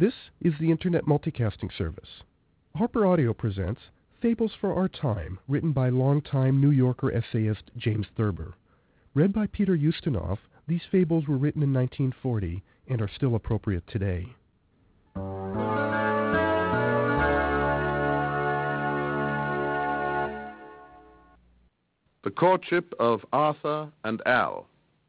This is the Internet Multicasting Service. Harper Audio presents Fables for Our Time, written by longtime New Yorker essayist James Thurber. Read by Peter Ustinov, these fables were written in 1940 and are still appropriate today. The Courtship of Arthur and Al.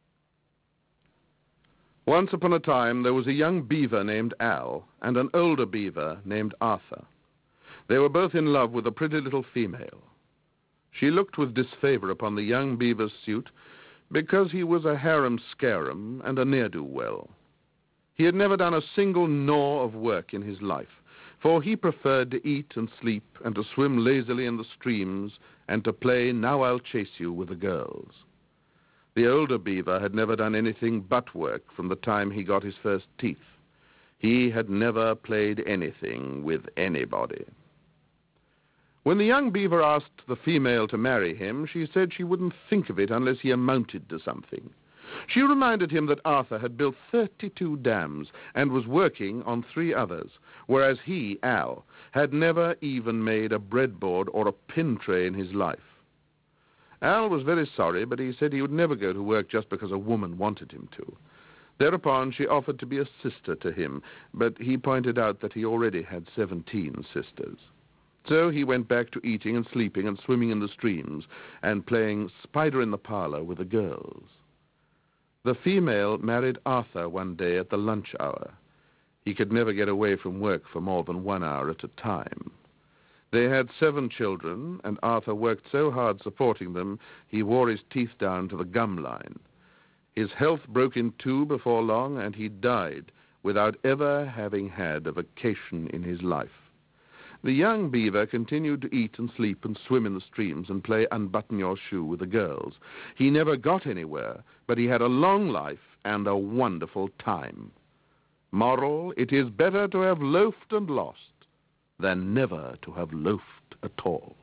Once upon a time there was a young beaver named Al and an older beaver named Arthur. They were both in love with a pretty little female. She looked with disfavor upon the young beaver's suit because he was a harum-scarum and a ne'er-do-well. He had never done a single gnaw of work in his life, for he preferred to eat and sleep and to swim lazily in the streams and to play Now I'll Chase You with the girls. The older beaver had never done anything but work from the time he got his first teeth. He had never played anything with anybody. When the young beaver asked the female to marry him, she said she wouldn't think of it unless he amounted to something. She reminded him that Arthur had built 32 dams and was working on 3 others, whereas he, Al, had never even made a breadboard or a pin tray in his life. Al was very sorry, but he said he would never go to work just because a woman wanted him to. Thereupon she offered to be a sister to him, but he pointed out that he already had 17 sisters. So he went back to eating and sleeping and swimming in the streams and playing spider in the parlor with the girls. The female married Arthur one day at the lunch hour. He could never get away from work for more than 1 hour at a time. They had 7 children, and Arthur worked so hard supporting them, he wore his teeth down to the gum line. His health broke in 2 before long, and he died without ever having had a vacation in his life. The young beaver continued to eat and sleep and swim in the streams and play unbutton your shoe with the girls. He never got anywhere, but he had a long life and a wonderful time. Moral, it is better to have loafed and lost than never to have loafed at all.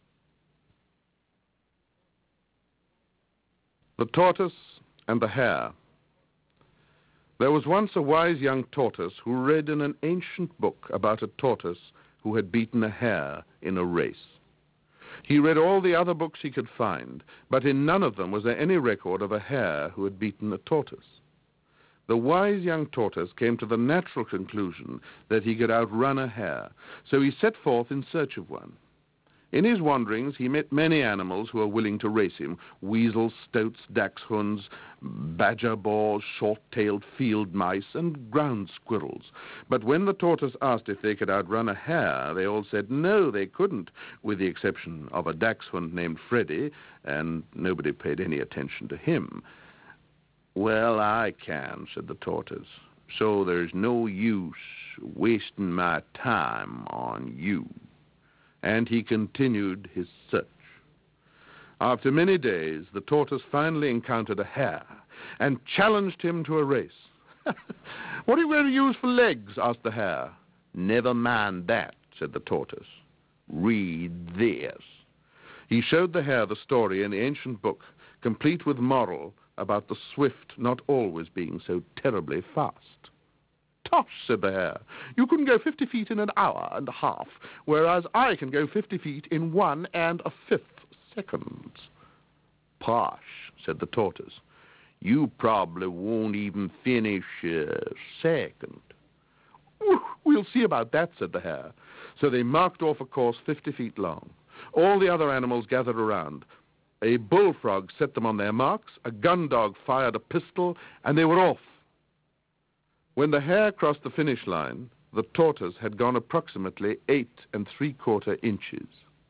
The Tortoise and the Hare. There was once a wise young tortoise who read in an ancient book about a tortoise who had beaten a hare in a race. He read all the other books he could find, but in none of them was there any record of a hare who had beaten a tortoise. The wise young tortoise came to the natural conclusion that he could outrun a hare, so he set forth in search of one. In his wanderings, he met many animals who were willing to race him: weasels, stoats, dachshunds, badger boars, short-tailed field mice, and ground squirrels. But when the tortoise asked if they could outrun a hare, they all said no, they couldn't, with the exception of a dachshund named Freddie, and nobody paid any attention to him. "Well, I can," said the tortoise, "so there's no use wasting my time on you." And he continued his search. After many days, the tortoise finally encountered a hare and challenged him to a race. "What are you going to use for legs?" asked the hare. "Never mind that," said the tortoise. "Read this." He showed the hare the story in the ancient book, complete with moral about the swift not always being so terribly fast. "Tosh," said the hare, "you can go 50 feet in an hour and a half, whereas I can go 50 feet in 1 1/5 seconds. "Posh," said the tortoise, "you probably won't even finish a second." "We'll see about that," said the hare. So they marked off a course 50 feet long. All the other animals gathered around. A bullfrog set them on their marks, a gun dog fired a pistol, and they were off. When the hare crossed the finish line, the tortoise had gone approximately 8 3/4 inches.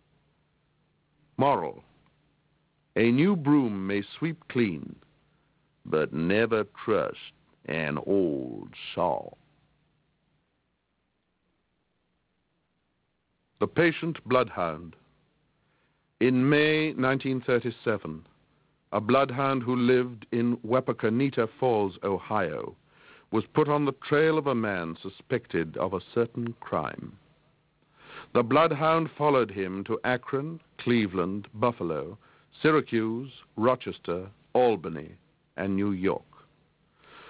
Moral: a new broom may sweep clean, but never trust an old saw. The Patient Bloodhound. In May 1937, a bloodhound who lived in Wapakoneta Falls, Ohio, was put on the trail of a man suspected of a certain crime. The bloodhound followed him to Akron, Cleveland, Buffalo, Syracuse, Rochester, Albany, and New York.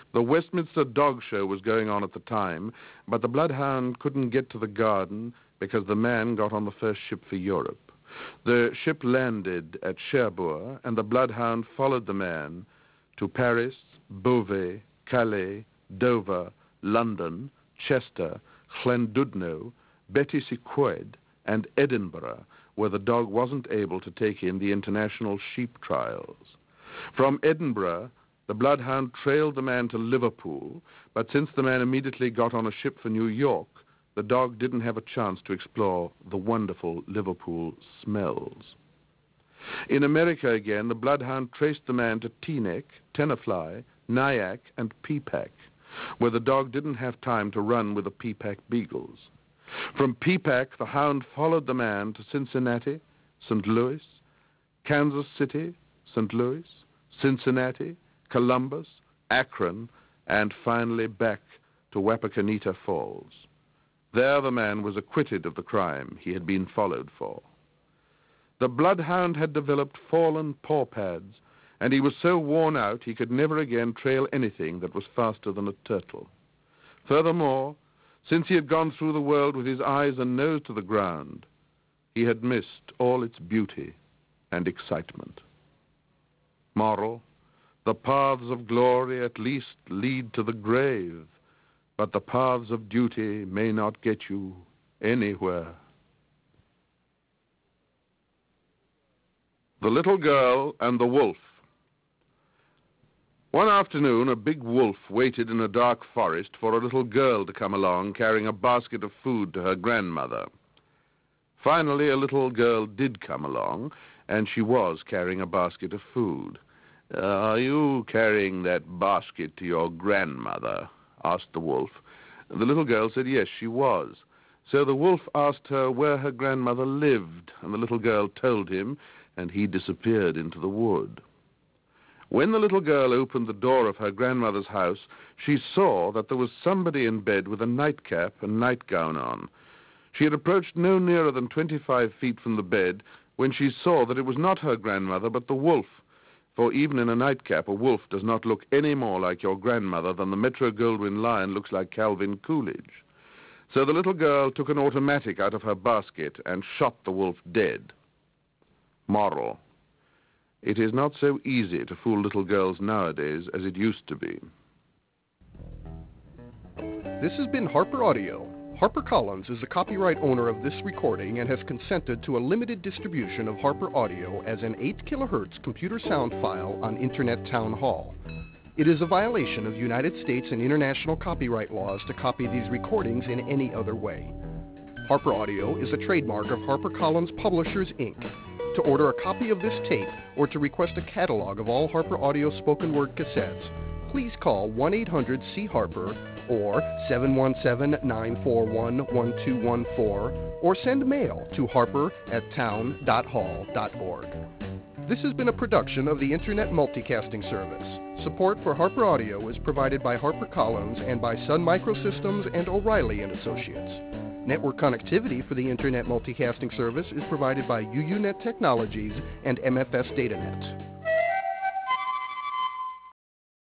The Westminster Dog Show was going on at the time, but the bloodhound couldn't get to the garden because the man got on the first ship for Europe. The ship landed at Cherbourg, and the bloodhound followed the man to Paris, Beauvais, Calais, Dover, London, Chester, Llandudno, Betws-y-Coed, and Edinburgh, where the dog wasn't able to take in the international sheep trials. From Edinburgh, the bloodhound trailed the man to Liverpool, but since the man immediately got on a ship for New York, the dog didn't have a chance to explore the wonderful Liverpool smells. In America again, the bloodhound traced the man to Teaneck, Tenafly, Nyack, and Peapack, where the dog didn't have time to run with the Peapack beagles. From Peapack, the hound followed the man to Cincinnati, St. Louis, Kansas City, St. Louis, Cincinnati, Columbus, Akron, and finally back to Wapakoneta Falls. There the man was acquitted of the crime he had been followed for. The bloodhound had developed fallen paw pads, and he was so worn out he could never again trail anything that was faster than a turtle. Furthermore, since he had gone through the world with his eyes and nose to the ground, he had missed all its beauty and excitement. Moral: the paths of glory at least lead to the grave, but the paths of duty may not get you anywhere. The Little Girl and the Wolf. One afternoon, a big wolf waited in a dark forest for a little girl to come along carrying a basket of food to her grandmother. Finally, a little girl did come along, and she was carrying a basket of food. "Are you carrying that basket to your grandmother?" asked the wolf. The little girl said yes, she was. So the wolf asked her where her grandmother lived, and the little girl told him, and he disappeared into the wood. When the little girl opened the door of her grandmother's house, she saw that there was somebody in bed with a nightcap and nightgown on. She had approached no nearer than 25 feet from the bed when she saw that it was not her grandmother but the wolf, for even in a nightcap a wolf does not look any more like your grandmother than the Metro-Goldwyn lion looks like Calvin Coolidge. So the little girl took an automatic out of her basket and shot the wolf dead. Moral: it is not so easy to fool little girls nowadays as it used to be. This has been Harper Audio. HarperCollins is the copyright owner of this recording and has consented to a limited distribution of Harper Audio as an 8 kHz computer sound file on Internet Town Hall. It is a violation of United States and international copyright laws to copy these recordings in any other way. Harper Audio is a trademark of HarperCollins Publishers, Inc. To order a copy of this tape or to request a catalog of all Harper Audio spoken word cassettes, please call 1-800-C-HARPER or 717-941-1214 or send mail to harper@town.hall.org. This has been a production of the Internet Multicasting Service. Support for Harper Audio is provided by HarperCollins and by Sun Microsystems and O'Reilly & Associates. Network connectivity for the Internet Multicasting Service is provided by UUNet Technologies and MFS DataNet.